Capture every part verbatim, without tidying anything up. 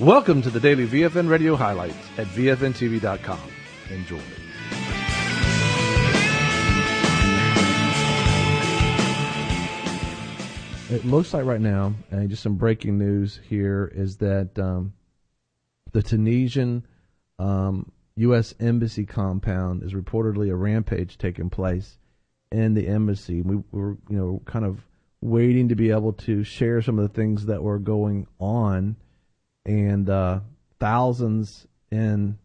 Welcome to the daily V F N Radio highlights at V F N T V dot com. Enjoy. It looks like right now, and just some breaking news here, is that um, the Tunisian um, U S Embassy compound is reportedly a rampage taking place in the embassy. We were, you know, kind of waiting to be able to share some of the things that were going on, and uh, thousands in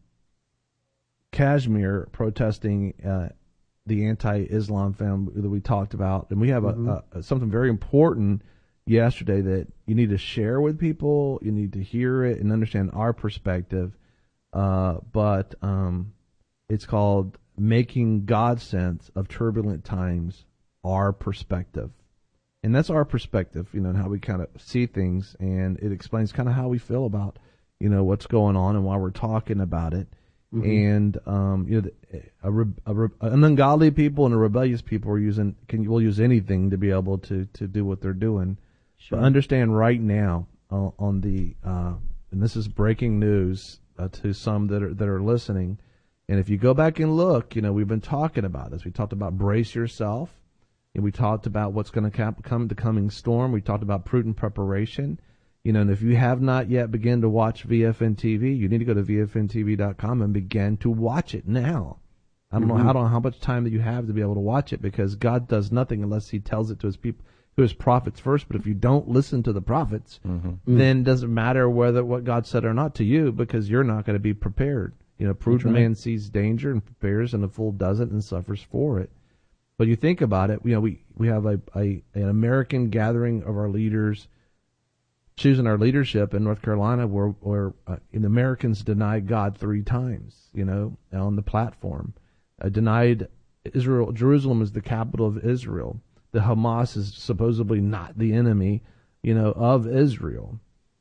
Kashmir protesting uh, the anti-Islam film that we talked about. And we have mm-hmm. a, a, something very important yesterday that you need to share with people. You need to hear it and understand our perspective. Uh, but um, it's called Making God Sense of Turbulent Times, Our Perspective. And that's our perspective, you know, and how we kind of see things. And it explains kind of how we feel about, you know, what's going on and why we're talking about it. Mm-hmm. And um, you know, a, a, a, an ungodly people and a rebellious people are using can will use anything to be able to, to do what they're doing. Sure. But understand right now uh, on the uh, and this is breaking news uh, to some that are that are listening. And if you go back and look, you know, we've been talking about this. We talked about brace yourself, and we talked about what's going to cap- come the coming storm. We talked about prudent preparation. You know, and if you have not yet begun to watch V F N T V, you need to go to V F N T V dot com and begin to watch it now. I don't mm-hmm. know, I don't know how much time that you have to be able to watch it, because God does nothing unless He tells it to His people, to His prophets first. But if you don't listen to the prophets, mm-hmm. then it doesn't matter whether what God said or not to you, because you're not going to be prepared. You know, prudent right. man sees danger and prepares, and a fool doesn't and suffers for it. But you think about it, you know, we, we have a, a an American gathering of our leaders choosing our leadership in North Carolina, where, where uh, the Americans denied God three times, you know, on the platform. Uh, denied Israel. Jerusalem is the capital of Israel. The Hamas is supposedly not the enemy, you know, of Israel.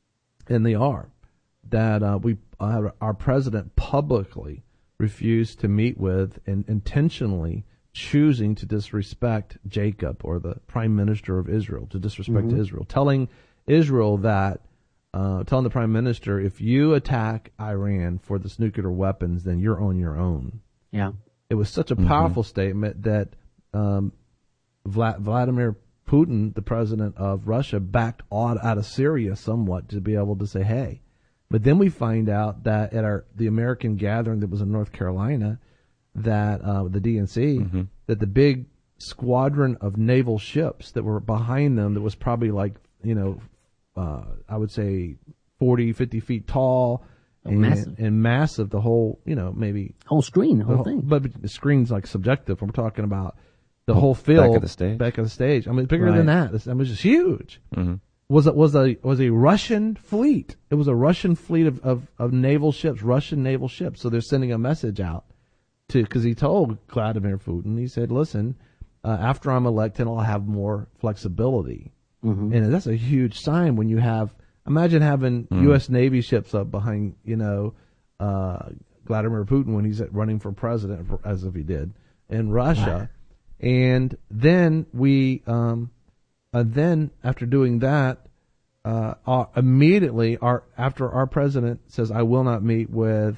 And they are. That uh, we uh, our president publicly refused to meet with and intentionally choosing to disrespect Jacob, or the prime minister of Israel, to disrespect mm-hmm. Israel, telling Israel that, uh, telling the prime minister, if you attack Iran for this nuclear weapons, then you're on your own. Yeah. It was such a powerful mm-hmm. statement that um, Vla- Vladimir Putin, the president of Russia, backed out, out of Syria somewhat to be able to say, hey. But then we find out that at our the American gathering that was in North Carolina, that uh, the D N C, mm-hmm. that the big squadron of naval ships that were behind them, that was probably like, you know, uh, I would say forty, fifty feet tall, oh, and, massive. and massive, the whole, you know, maybe. Whole screen, the whole, the whole thing. But the screen's like subjective. We're talking about the whole field. Back of the stage. Back of the stage. I mean, bigger right. than that. This, I mean, it's just huge. Mm-hmm. Was it was a was a Russian fleet. It was a Russian fleet of, of, of naval ships, Russian naval ships. So they're sending a message out to, because he told Vladimir Putin, he said, listen, uh, after I'm elected, I'll have more flexibility. Mm-hmm. And that's a huge sign when you have, imagine having mm-hmm. U S Navy ships up behind, you know, uh, Vladimir Putin when he's running for president, as if he did, in Russia. Wow. And then we, um, uh, then after doing that, uh, uh, immediately our, after our president says, I will not meet with,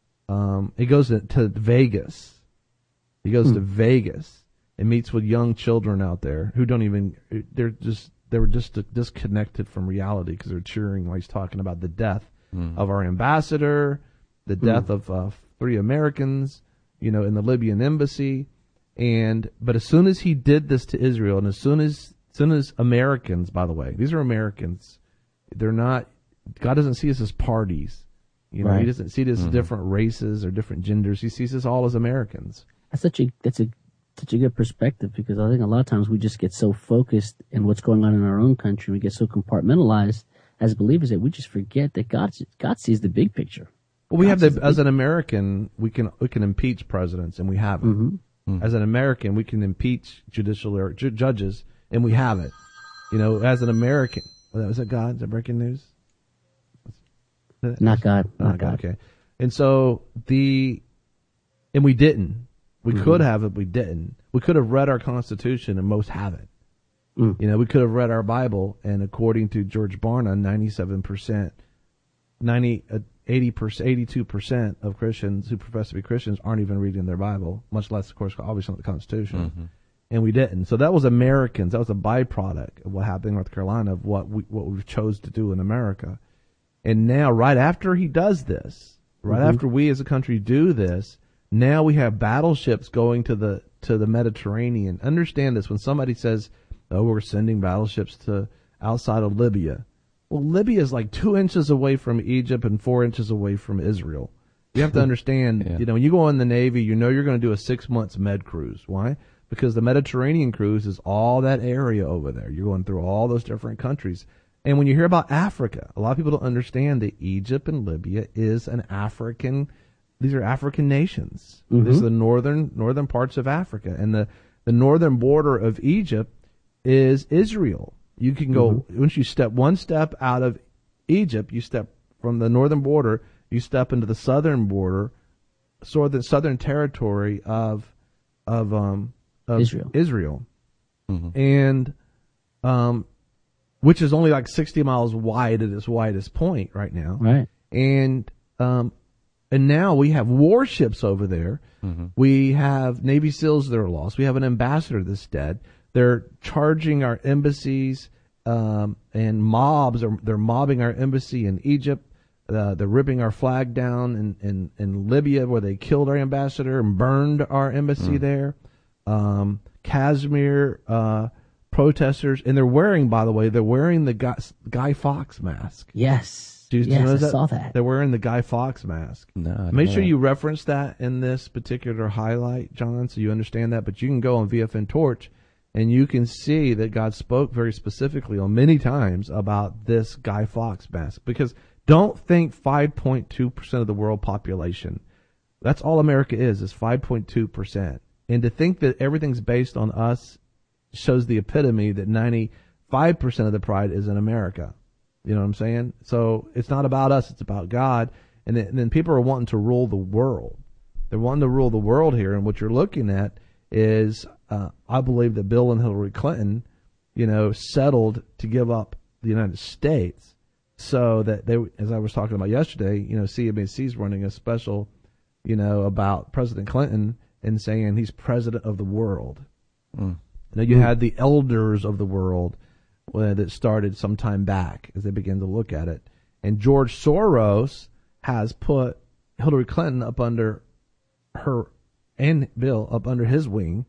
um, he goes to, to Vegas. He goes mm. to Vegas and meets with young children out there who don't even, they're just, they were just disconnected from reality, because they're cheering while he's talking about the death mm. of our ambassador, the death mm. of uh, three Americans, you know, in the Libyan embassy. And but as soon as he did this to Israel, and as soon as, as soon as Americans, by the way, these are Americans, they're not. God doesn't see us as parties, you know. Right. He doesn't see us mm-hmm. as different races or different genders. He sees us all as Americans. That's such a that's a such a good perspective, because I think a lot of times we just get so focused in what's going on in our own country, we get so compartmentalized as believers that we just forget that God God sees the big picture. Well, we God have the, the as an American, we can we can impeach presidents, and we haven't. Mm-hmm. Mm-hmm. As an American, we can impeach judicial or ju- judges, and we haven't. You know, as an American, was that God? Is that breaking news? Not God. Not, not God. God. Okay, and so the and we didn't. We mm-hmm. could have, but we didn't. We could have read our Constitution, and most haven't. Mm. You know, we could have read our Bible, and according to George Barna, ninety-seven percent ninety, eighty percent, eighty-two percent of Christians who profess to be Christians aren't even reading their Bible, much less, of course, obviously not the Constitution. Mm-hmm. And we didn't. So that was Americans. That was a byproduct of what happened in North Carolina, of what we what we chose to do in America. And now, right after he does this, right mm-hmm. after we as a country do this, now we have battleships going to the to the Mediterranean. Understand this: when somebody says, "Oh, we're sending battleships to outside of Libya," well, Libya is like two inches away from Egypt and four inches away from Israel. You have to understand. yeah. You know, when you go in the Navy, you know you're going to do a six months med cruise. Why? Because the Mediterranean cruise is all that area over there. You're going through all those different countries. And when you hear about Africa, a lot of people don't understand that Egypt and Libya is an African, these are African nations. Mm-hmm. These are the northern, northern parts of Africa. And the, the northern border of Egypt is Israel. You can go, mm-hmm. once you step one step out of Egypt, you step from the northern border, you step into the southern border, so the southern territory of, of, um, of Israel. Israel. Mm-hmm. And, um, which is only like sixty miles wide at its widest point right now. Right. And, um, and now we have warships over there. Mm-hmm. We have Navy SEALs that are lost. We have an ambassador that's dead. They're charging our embassies, um, and mobs are, they're mobbing our embassy in Egypt. Uh, they're ripping our flag down in, in, in Libya, where they killed our ambassador and burned our embassy mm. there. Um, Kashmir, uh, protesters, and they're wearing, by the way, they're wearing the Guy, Guy Fawkes mask. Yes. Do you, yes, do you know I that? saw that. They're wearing the Guy Fawkes mask. No. Make sure you reference that in this particular highlight, John, so you understand that. But you can go on V F N Torch, and you can see that God spoke very specifically on many times about this Guy Fawkes mask. Because don't think five point two percent of the world population. That's all America is, is five point two percent. And to think that everything's based on us shows the epitome that ninety-five percent of the pride is in America. You know what I'm saying? So it's not about us, it's about God. And then, and then people are wanting to rule the world. They're wanting to rule the world here. And what you're looking at is, uh, I believe that Bill and Hillary Clinton, you know, settled to give up the United States so that they, as I was talking about yesterday, you know, C N B C's running a special, you know, about President Clinton and saying he's president of the world. Mm. Now, you mm. had the elders of the world uh, that started some time back as they began to look at it. And George Soros has put Hillary Clinton up under her, and Bill up under his wing.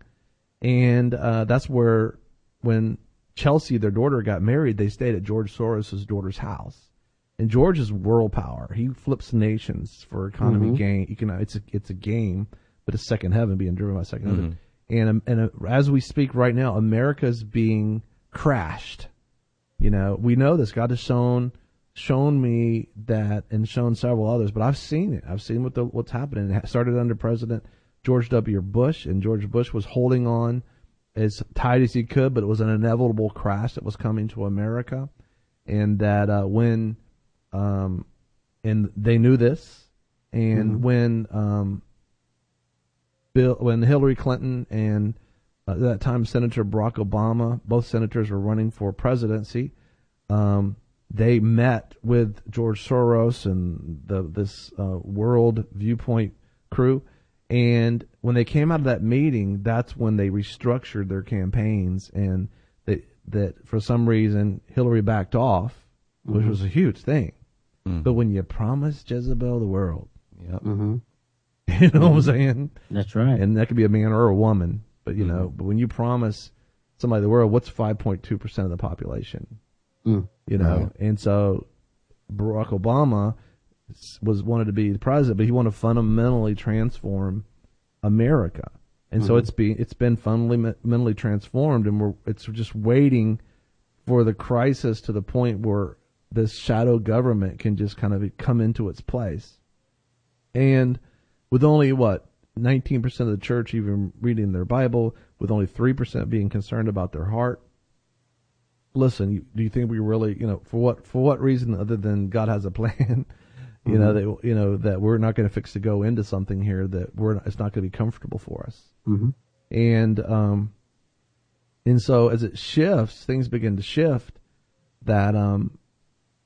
And uh, that's where, when Chelsea, their daughter, got married, they stayed at George Soros' daughter's house. And George is world power. He flips nations for economy mm-hmm. gain. You can, it's a, it's a game, but it's second heaven, being driven by second mm-hmm. heaven. And and uh, as we speak right now, America's being crashed. You know, we know this. God has shown shown me that, and shown several others, but I've seen it. I've seen what the, what's happening. It started under President George W. Bush, and George Bush was holding on as tight as he could, but it was an inevitable crash that was coming to America. And that uh, when, um, and they knew this, and mm-hmm. when um. Bill, when Hillary Clinton and uh, at that time Senator Barack Obama, both senators were running for presidency, um, they met with George Soros and the, this uh, World Viewpoint crew. And when they came out of that meeting, that's when they restructured their campaigns, and they, that for some reason Hillary backed off, which mm-hmm. was a huge thing. Mm-hmm. But when you promise Jezebel the world, yep. Mm-hmm. you know mm-hmm. what I'm saying? That's right. And that could be a man or a woman, but you mm-hmm. know, but when you promise somebody the world, what's five point two percent of the population? Mm. You know, right. And so Barack Obama was wanted to be the president, but he wanted to fundamentally transform America. And mm-hmm. so it's been it's been fundamentally transformed, and we're it's just waiting for the crisis to the point where this shadow government can just kind of come into its place. And with only, what, nineteen percent of the church even reading their Bible, with only three percent being concerned about their heart. Listen, you, do you think we really, you know, for what for what reason other than God has a plan, you mm-hmm. know, that you know that we're not going to fix to go into something here that we're not, it's not going to be comfortable for us. Mm-hmm. And um, and so as it shifts, things begin to shift. That um,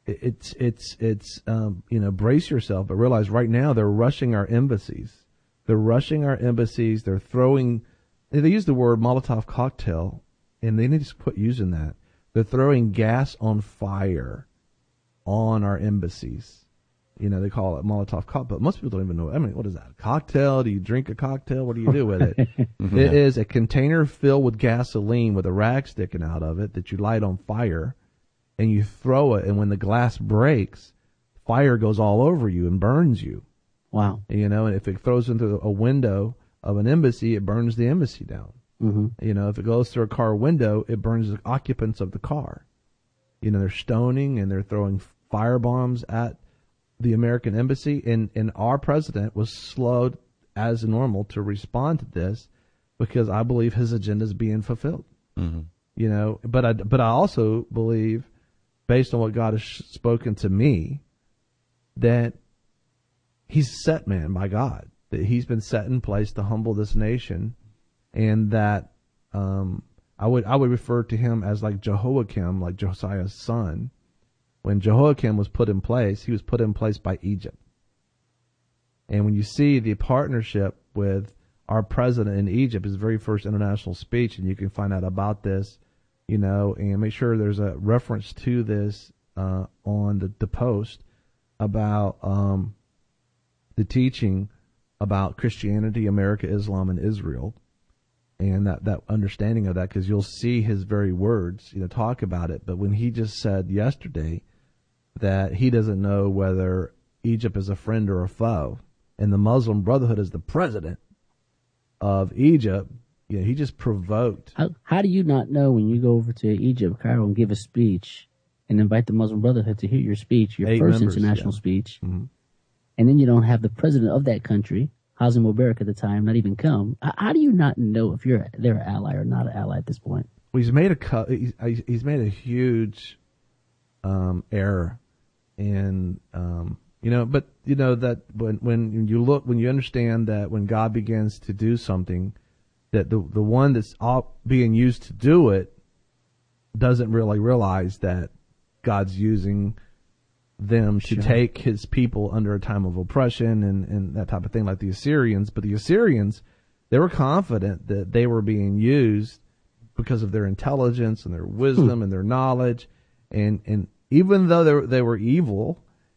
it's it's it's um, you know, brace yourself, but realize right now they're rushing our embassies. They're rushing our embassies. They're throwing. They use the word Molotov cocktail, and they need to quit using that. They're throwing gas on fire on our embassies. You know, they call it Molotov cocktail, but most people don't even know. I mean, what is that? A cocktail? Do you drink a cocktail? What do you do with it? Mm-hmm. It is a container filled with gasoline with a rag sticking out of it that you light on fire, and you throw it, and when the glass breaks, fire goes all over you and burns you. Wow. You know, and if it throws into a window of an embassy, it burns the embassy down. Mm-hmm. You know, if it goes through a car window, it burns the occupants of the car. You know, they're stoning and they're throwing fire bombs at the American embassy, and, and our president was slow as normal to respond to this because I believe his agenda is being fulfilled. Mm-hmm. You know, but I, but I also believe, based on what God has spoken to me, that he's set man by God, that he's been set in place to humble this nation, and that um, I would I would refer to him as like Jehoiakim, like Josiah's son. When Jehoiakim was put in place, he was put in place by Egypt. And when you see the partnership with our president in Egypt, his very first international speech, and you can find out about this, you know, and make sure there's a reference to this uh, on the, the post about um, the teaching about Christianity, America, Islam, and Israel, and that, that understanding of that, because you'll see his very words, you know, talk about it. But when he just said yesterday that he doesn't know whether Egypt is a friend or a foe, and the Muslim Brotherhood is the president of Egypt, you know, he just provoked. How, how do you not know when you go over to Egypt, Cairo, and give a speech and invite the Muslim Brotherhood to hear your speech, your Eight first members, international yeah. speech, mm-hmm. and then you don't have the president of that country, Hosni Mubarak at the time, not even come? How, how do you not know if you're they're an ally or not an ally at this point? Well, he's made a he's, he's made a huge um, error, and um, you know, but you know that when when you look when you understand that when God begins to do something, that the the one that's all being used to do it doesn't really realize that God's using them to sure. take his people under a time of oppression and, and that type of thing, like the Assyrians. But the Assyrians, they were confident that they were being used because of their intelligence and their wisdom hmm. and their knowledge. And, and even though they were, they were evil,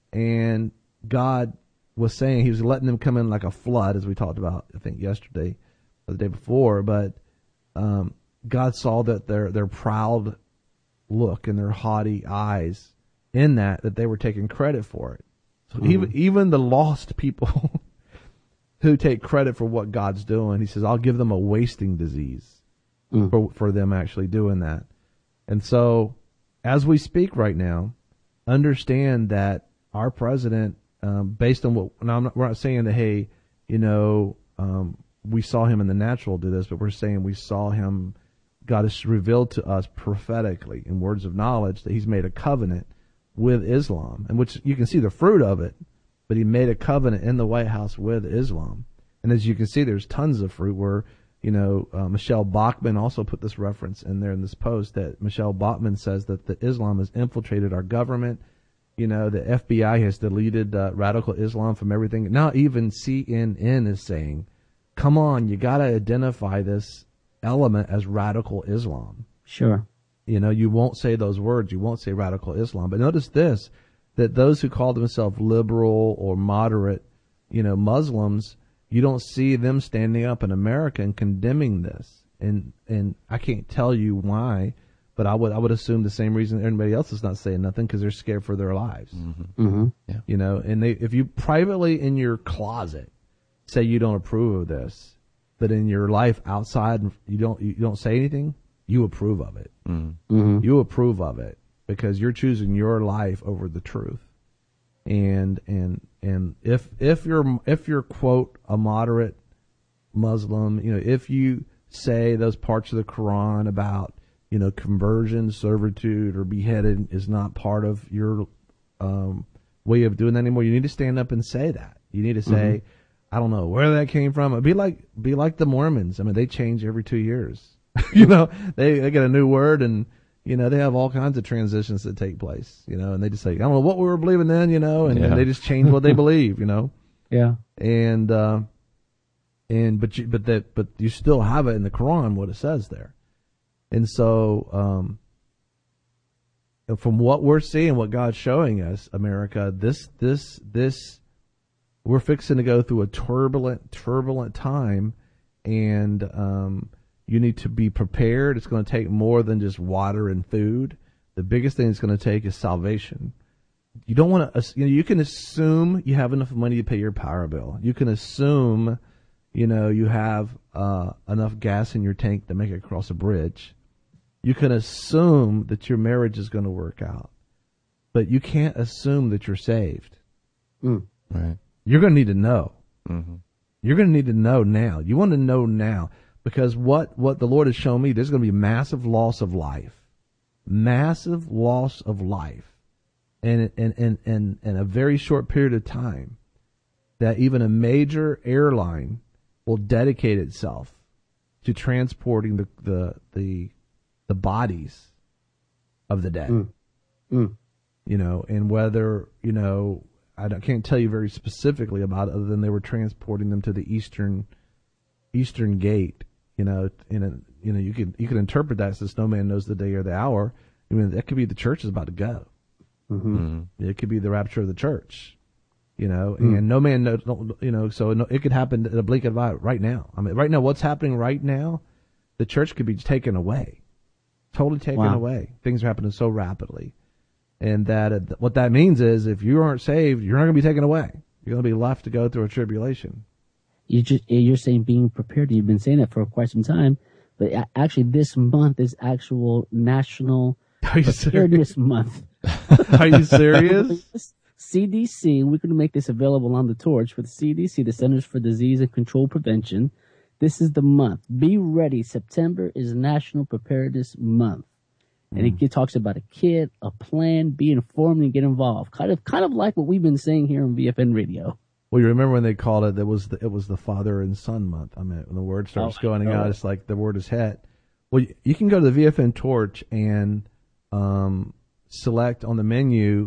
and God was saying he was letting them come in like a flood, as we talked about, I think, yesterday or the day before. But um, God saw that their, their proud look and their haughty eyes in that, that they were taking credit for it. So mm-hmm. even even the lost people who take credit for what God's doing, he says, I'll give them a wasting disease mm. for for them actually doing that. And so, as we speak right now, understand that our president, um, based on what, and I'm not, we're not saying that, hey, you know, um, we saw him in the natural do this, but we're saying we saw him, God has revealed to us prophetically in words of knowledge that he's made a covenant with Islam, and which you can see the fruit of it, but he made a covenant in the White House with Islam. And as you can see, there's tons of fruit where, you know, uh, Michelle Bachmann also put this reference in there in this post, that Michelle Bachmann says that the Islam has infiltrated our government. You know, the F B I has deleted uh, radical Islam from everything. Now even C N N is saying, come on, you got to identify this element as radical Islam. Sure. You know, you won't say those words. You won't say radical Islam. But notice this, that those who call themselves liberal or moderate, you know, Muslims, you don't see them standing up in America and condemning this. And and I can't tell you why, but I would I would assume the same reason everybody else is not saying nothing, because they're scared for their lives. Mm-hmm. Mm-hmm. Yeah. You know, and they if you privately in your closet say you don't approve of this, but in your life outside you don't you don't say anything, you approve of it. Mm-hmm. You approve of it because you're choosing your life over the truth. And and and if if you're if you're quote a moderate Muslim, you know, if you say those parts of the Quran about, you know, conversion, servitude, or beheaded is not part of your um, way of doing that anymore, you need to stand up and say that. You need to say, mm-hmm. I don't know where that came from. Be like be like the Mormons. I mean, they change every two years. You know, they they get a new word, and You know, they have all kinds of transitions that take place, you know, and they just say, I don't know what we were believing then, you know, and, Yeah. and they just change what they believe, you know. Yeah. And, uh, and, but you, but that, but you still have it in the Quran, what it says there. And so, um, from what we're seeing, what God's showing us, America, this, this, this, we're fixing to go through a turbulent, turbulent time, and, um, you need to be prepared. It's going to take more than just water and food. The biggest thing it's going to take is salvation. You don't want to, you know, you can assume you have enough money to pay your power bill. You can assume, you know, you have uh, enough gas in your tank to make it across a bridge. You can assume that your marriage is going to work out. But you can't assume that you're saved. Mm. Right. You're going to need to know. Mm-hmm. You're going to need to know now. You want to know now. Because what, what the Lord has shown me, there's going to be massive loss of life. Massive loss of life. And in, in, in, in a very short period of time, that even a major airline will dedicate itself to transporting the, the, the, the bodies of the dead. Mm. Mm. You know, and whether, you know, I don't, can't tell you very specifically about it other than they were transporting them to the eastern, eastern gate. You know, in a, you know, you can you can interpret that since no man knows the day or the hour. I mean, that could be the church is about to go. Mm-hmm. Mm-hmm. It could be the rapture of the church. You know, Mm. and no man knows. You know, so no, it could happen at a blink of an eye right now. I mean, right now, what's happening right now? The church could be taken away, totally taken Wow. away. Things are happening so rapidly, and that uh, what that means is if you aren't saved, you're not going to be taken away. You're going to be left to go through a tribulation. You just, you're saying being prepared. You've been saying that for quite some time, but a- actually this month is actual National Are you Preparedness serious? Month. Are you serious? C D C, we're going to make this available on the torch for the C D C, the Centers for Disease and Control Prevention. This is the month. Be ready. September is National Preparedness Month. And it, it talks about a kit, a plan, be informed and get involved. Kind of, kind of like what we've been saying here on V F N Radio. Well, you remember when they called it, that was the, it was the Father and Son month. I mean, when the word starts Oh, going oh. out, it's like the word is hit. Well, you, you can go to the V F N Torch and um, select on the menu.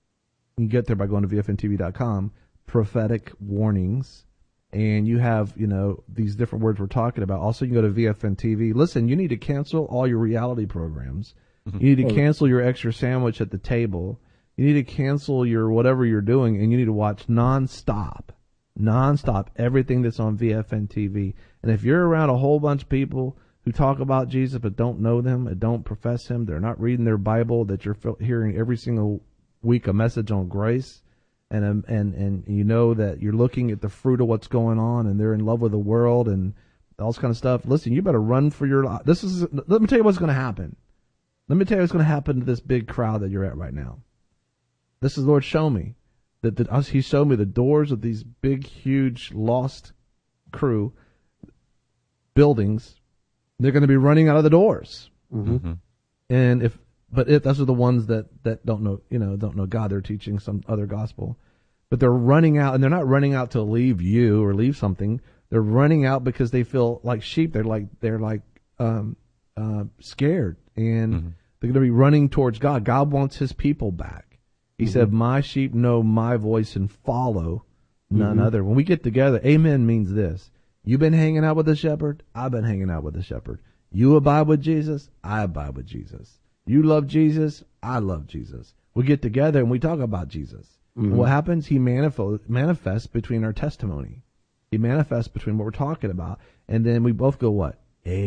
You can get there by going to V F N T V dot com, prophetic warnings. And you have, you know, these different words we're talking about. Also, you can go to V F N T V. Listen, you need to cancel all your reality programs. You need to cancel your extra sandwich at the table. You need to cancel your whatever you're doing, and you need to watch nonstop, nonstop everything that's on V F N T V. And if you're around a whole bunch of people who talk about Jesus but don't know them and don't profess Him, they're not reading their Bible, that you're hearing every single week a message on grace, and um, and and you know that you're looking at the fruit of what's going on, and they're in love with the world and all this kind of stuff. Listen, you better run for your life. This is. Let me tell you what's going to happen. Let me tell you what's going to happen to this big crowd that you're at right now. This is Lord show me that, that us. He showed me the doors of these big, huge, lost crew buildings. They're going to be running out of the doors, Mm-hmm. and if but if those are the ones that, that don't know, you know, don't know God, they're teaching some other gospel, but they're running out, and they're not running out to leave you or leave something. They're running out because they feel like sheep. They're like they're like um, uh, scared, and Mm-hmm. they're going to be running towards God. God wants His people back. He Mm-hmm. said, "My sheep know my voice and follow none Mm-hmm. other." When we get together, amen means this. You've been hanging out with the shepherd. I've been hanging out with the shepherd. You abide with Jesus. I abide with Jesus. You love Jesus. I love Jesus. We get together and we talk about Jesus. Mm-hmm. And what happens? He manifo- manifests between our testimony. He manifests between what we're talking about. And then we both go, what?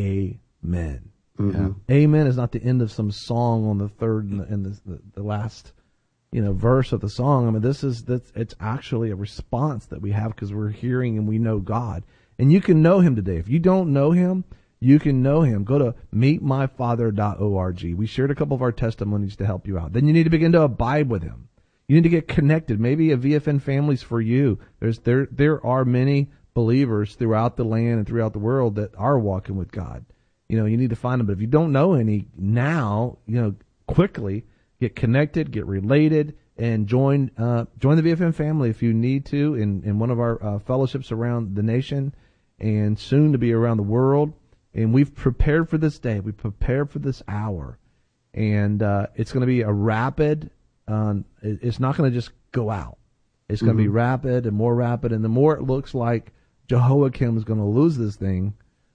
Amen. Mm-hmm. Yeah. Amen is not the end of some song on the third and the, and the, the, the last, you know, verse of the song. I mean, this is, that's, it's actually a response that we have because we're hearing and we know God. And you can know Him today. If you don't know Him, you can know Him. Go to meet my father dot org. We shared a couple of our testimonies to help you out. Then you need to begin to abide with Him. You need to get connected. Maybe a V F N family's for you. There's there there are many believers throughout the land and throughout the world that are walking with God. You know, you need to find them. But if you don't know any now, you know, quickly get connected, get related, and join uh, join the V F N family if you need to in, in one of our uh, fellowships around the nation and soon to be around the world. And we've prepared for this day. We've prepared for this hour. and uh, it's going to be a rapid. Um, it, it's not going to just go out. It's going to Mm-hmm. be rapid and more rapid, and the more it looks like Jehoiakim is going to lose this thing.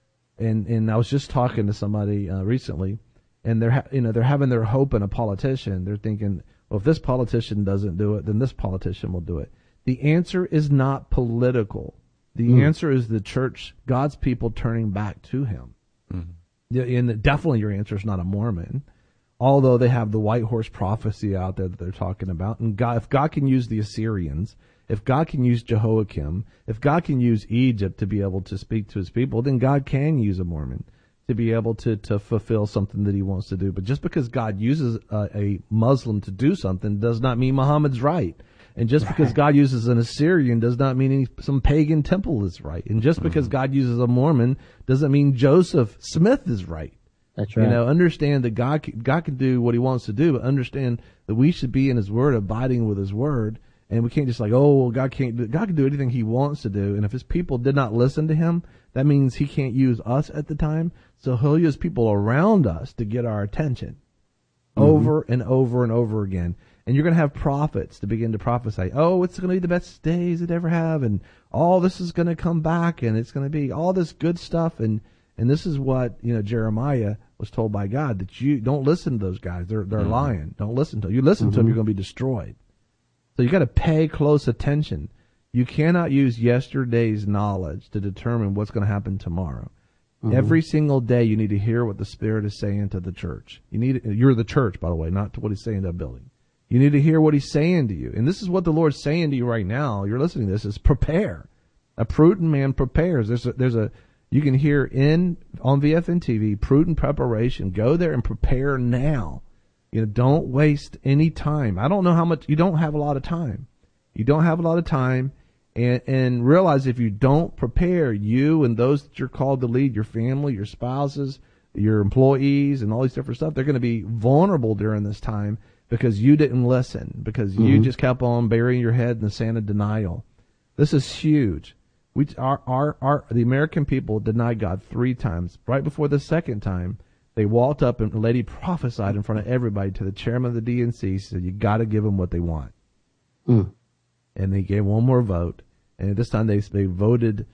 And and I was just talking to somebody uh, recently, and they're ha- you know they're having their hope in a politician. They're thinking, well, if this politician doesn't do it, then this politician will do it. The answer is not political. The Mm. answer is the church, God's people turning back to Him. Mhm. Yeah, and definitely your answer is not a Mormon, although they have the white horse prophecy out there that they're talking about. And God, if God can use the Assyrians, if God can use Jehoiakim, if God can use Egypt to be able to speak to His people, then God can use a Mormon to be able to, to fulfill something that He wants to do. But just because God uses a, a Muslim to do something does not mean Muhammad's right. And just because God uses an Assyrian does not mean any, some pagan temple is right. And just because God uses a Mormon doesn't mean Joseph Smith is right. That's right. You know, understand that God can, God can do what He wants to do, but understand that we should be in His Word, abiding with His Word, and we can't just like, oh, well, God can't do, God can do anything He wants to do, and if His people did not listen to Him, that means He can't use us at the time, so He'll use people around us to get our attention, Mm-hmm. over and over and over again. And you're going to have prophets to begin to prophesy, oh, it's going to be the best days it ever have, and all this is going to come back, and it's going to be all this good stuff, and and this is what, you know, Jeremiah was told by God, that you don't listen to those guys. They're they're Mm-hmm. lying. Don't listen to them. You listen to them, Mhm. you're going to be destroyed. So you got to pay close attention. You cannot use yesterday's knowledge to determine what's going to happen tomorrow. Mhm. Every single day you need to hear what the Spirit is saying to the church. You need you're the church, by the way, not to what He's saying to a building. You need to hear what He's saying to you. And this is what the Lord's saying to you right now. You're listening to this, is prepare. A prudent man prepares. There's a, there's a, you can hear in, on V F N T V, prudent preparation. Go there and prepare now. You know, don't waste any time. I don't know how much, you don't have a lot of time. You don't have a lot of time. And, and realize if you don't prepare, you and those that you're called to lead, your family, your spouses, your employees, and all these different stuff, they're going to be vulnerable during this time because you didn't listen, because you Mhm. just kept on burying your head in the sand of denial. This is huge. We, our, our, our, the American people denied God three times. Right before the second time, they walked up and a lady prophesied in front of everybody to the chairman of the D N C. She said, you got to give them what they want. Mm. And they gave one more vote. And this time they they voted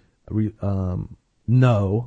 um, no.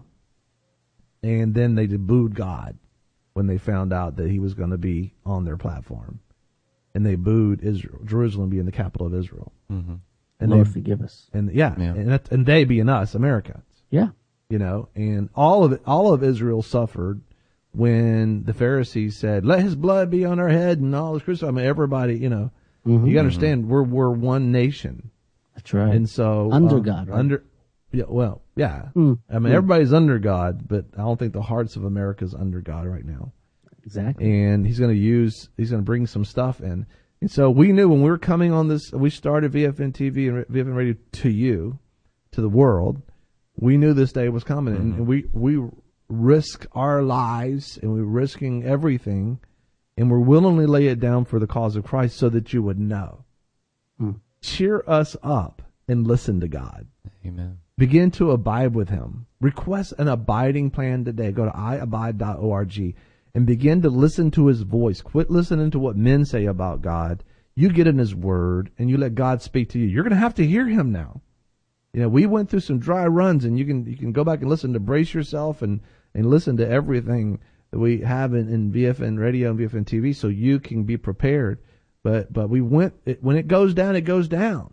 And then they booed God when they found out that He was going to be on their platform. And they booed Israel, Jerusalem being the capital of Israel. Mm-hmm. And Lord, they, forgive us. and yeah, Yeah. and that, and they being us, America, Yeah. you know, and all of it, all of Israel suffered when the Pharisees said, "Let His blood be on our head," and all this crucified. I mean, everybody, you know, Mhm. you got to understand, we're we're one nation, That's right. and so Under um, God, right? under, yeah, well, yeah. Mm. I mean, Mm. everybody's under God, but I don't think the hearts of America's under God right now. Exactly. And He's going to use, He's going to bring some stuff in. And so we knew when we were coming on this, we started V F N T V and V F N Radio to you, to the world. We knew this day was coming, and, and we we risk our lives, and we're risking everything, and we're willingly lay it down for the cause of Christ, so that you would know. Mm. Cheer us up and listen to God. Amen. Begin to abide with Him. Request an abiding plan today. Go to i abide dot org and begin to listen to His voice. Quit listening to what men say about God. You get in His Word and you let God speak to you. You're going to have to hear Him now. You know, we went through some dry runs, and you can you can go back and listen to Brace Yourself and, and listen to everything that we have in, in V F N Radio and V F N T V, so you can be prepared. But but we went it, when it goes down, it goes down,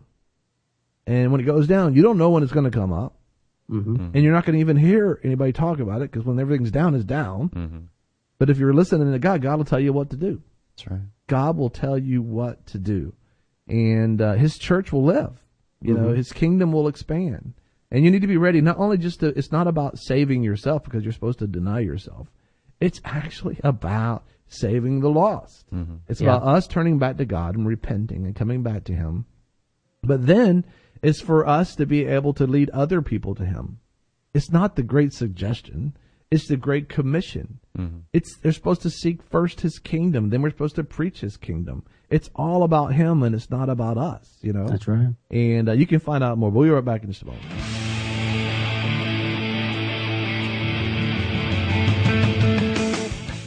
and when it goes down, you don't know when it's going to come up, Mm-hmm. and you're not going to even hear anybody talk about it, because when everything's down, it's down. Mm-hmm. But if you're listening to God, God will tell you what to do. That's right. God will tell you what to do, and uh, His church will live. You know, Mhm. His kingdom will expand, and you need to be ready. Not only just to, it's not about saving yourself, because you're supposed to deny yourself. It's actually about saving the lost. Mm-hmm. It's Yeah. about us turning back to God and repenting and coming back to Him. But then it's for us to be able to lead other people to Him. It's not the great suggestion. It's the great commission. Mm-hmm. It's they're supposed to seek first His kingdom. Then we're supposed to preach His kingdom. It's all about Him, and it's not about us, you know. That's right. And uh, you can find out more. But we'll be right back in just a moment.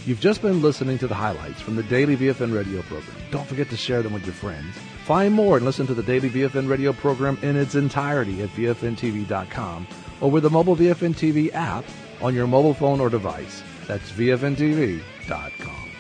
You've just been listening to the highlights from the Daily V F N radio program. Don't forget to share them with your friends. Find more and listen to the Daily V F N radio program in its entirety at V F N T V dot com or with the mobile V F N T V app on your mobile phone or device. That's V F N T V dot com.